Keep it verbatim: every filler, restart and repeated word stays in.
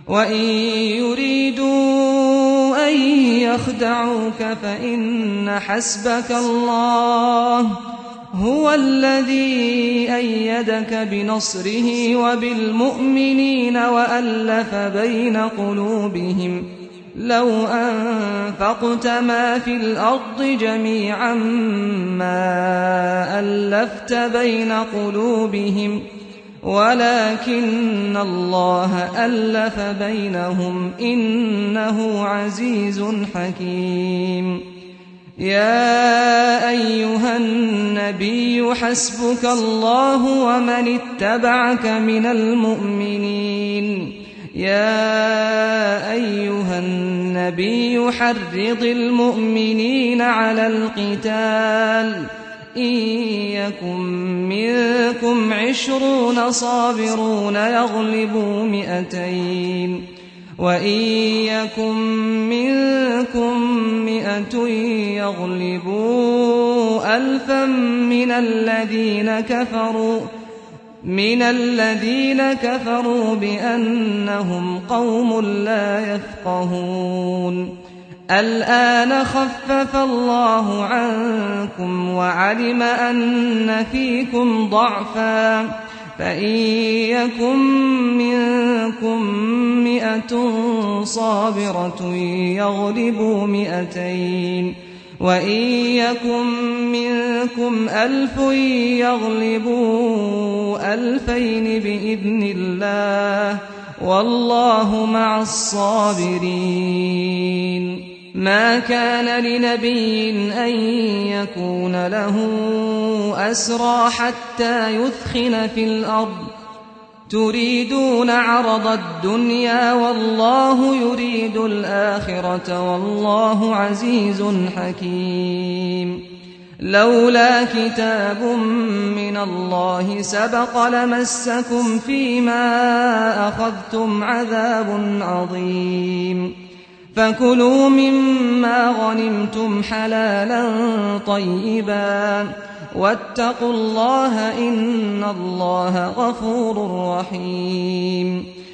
وإن يريدوا أن يخدعوك فإن حسبك الله هو الذي أيدك بنصره وبالمؤمنين وألف بين قلوبهم لو أنفقت ما في الأرض جميعا ما ألفت بين قلوبهم ولكن الله ألف بينهم إنه عزيز حكيم. يا أيها النبي حسبك الله ومن اتبعك من المؤمنين. يا أيها النبي حرض المؤمنين على القتال إن يكن منكم عشرون صابرون يغلبوا مئتين وإن يكن منكم مئة يغلبوا ألفا من الذين كفروا من الذين كفروا بأنهم قوم لا يفقهون. الآن خفف الله عنكم وعلم أن فيكم ضعفا فإن يكن منكم مئة صابرة يغلبوا مئتين وإن يكن منكم ألف يغلبوا ألفين بإذن الله والله مع الصابرين. ما كان لنبي أن يكون له أسرى حتى يثخن في الأرض تريدون عرض الدنيا والله يريد الآخرة والله عزيز حكيم. لولا كتاب من الله سبق لمسكم فيما أخذتم عذاب عظيم. فكلوا مما غنمتم حلالا طيبا واتقوا الله إن الله غفور رحيم.